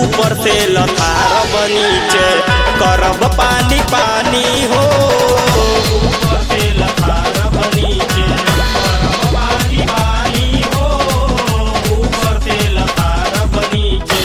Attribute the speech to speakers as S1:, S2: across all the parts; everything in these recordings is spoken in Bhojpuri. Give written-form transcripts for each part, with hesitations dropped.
S1: ऊपर से लथार नीचे करब पानी पानी हो। ऊपर से लथार नीचे करब पानी पानी हो। ऊपर से लथार नीचे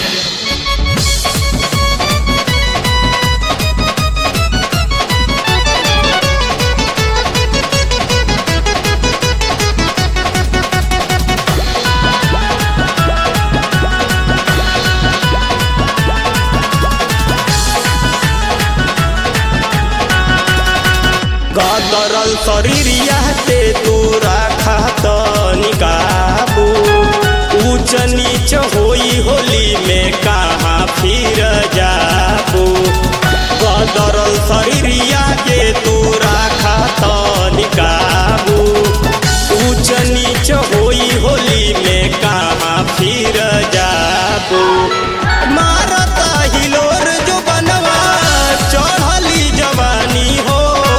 S1: गदरल शरीरिया ते तोरा खात निकाबू। ऊंच नीच होई होली में कहाँ फिर जाबू। गदरल शरीरिया के तोरा खात निकाबू। ऊंच नीच होई होली में कहाँ फिर जाबू। मारता हिलोर जो बनवा चढ़ली जवानी हो।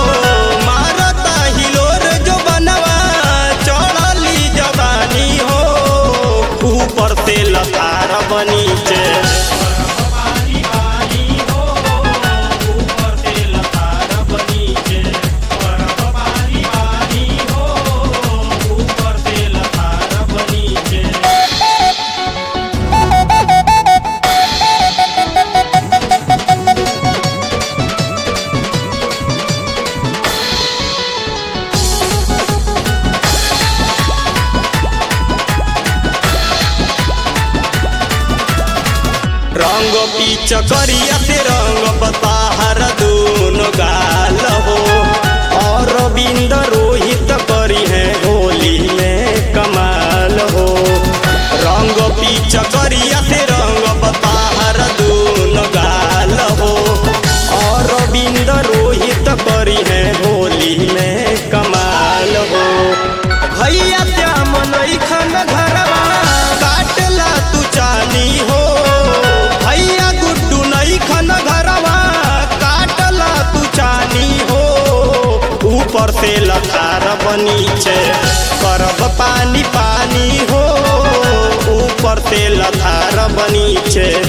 S1: ऊपर से लथार नीचे पानी पानी हो। ऊपर से लथार नीचे पानी पानी हो। ऊपर से लथार नीचे रंग पीच करिया से रंग बताहर दोनों गाल हो। और बिंद रोहित करी है होली में कमाल हो। रंग पीच करिया से रंग बताहर दोनों गाल हो। और बिंद रोहित करी है होली में कमाल हो। भैया श्याम नैखन घरवा काटला तू चानी हो। खन घरवा काटला तू चानी हो। ऊपर से लथार नीचे करब पानी पानी हो। ऊपर से लथार नीचे